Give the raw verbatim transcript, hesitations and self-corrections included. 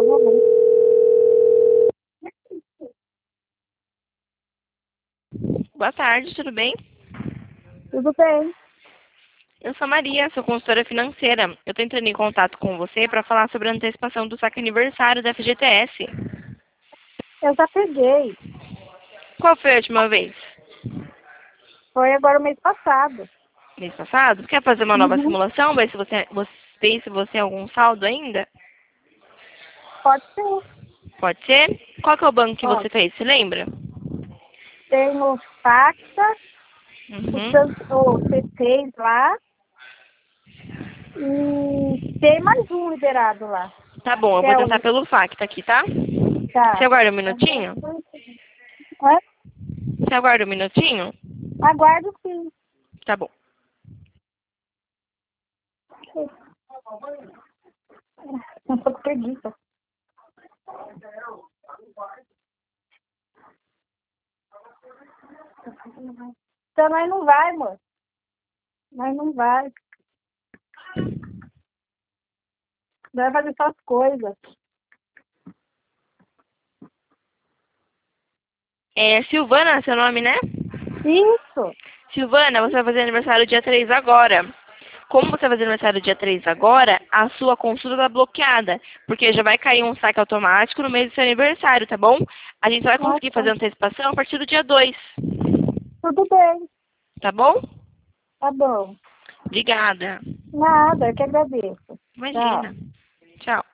provavelmente. Boa tarde, tudo bem? Tudo bem. Eu sou a Maria, sou consultora financeira. Eu tô entrando em contato com você para falar sobre a antecipação do saque aniversário da F G T S. Eu já peguei. Qual foi a última vez? Foi agora o mês passado. Mês passado? Quer fazer uma nova Uhum. simulação? Ver se você, você, ver se você tem algum saldo ainda? Pode ser. Pode ser? Qual que é o banco que você Pode. fez? Se lembra? Tem o Facta, o, Uhum. San- o C seis lá e tem mais um liberado lá. Tá bom, eu Que vou é tentar o... pelo Facta aqui, tá? Você Tá. aguarda um minutinho? Hã? Você aguarda um minutinho? Aguardo sim. Tá bom. Um pouco preguiça. Então nós não vai, amor. Nós não vai. Nós vai fazer só as coisas. É Silvana, seu nome, né? Isso. Silvana, você vai fazer aniversário dia três agora. Como você vai fazer aniversário dia três agora, a sua consulta tá bloqueada, porque já vai cair um saque automático no mês do seu aniversário, tá bom? A gente só vai Ah, conseguir fazer tá. antecipação a partir do dia dois, Tudo bem. tá bom? Tá bom. Obrigada. Nada, eu que agradeço. Tchau. Imagina. Tchau.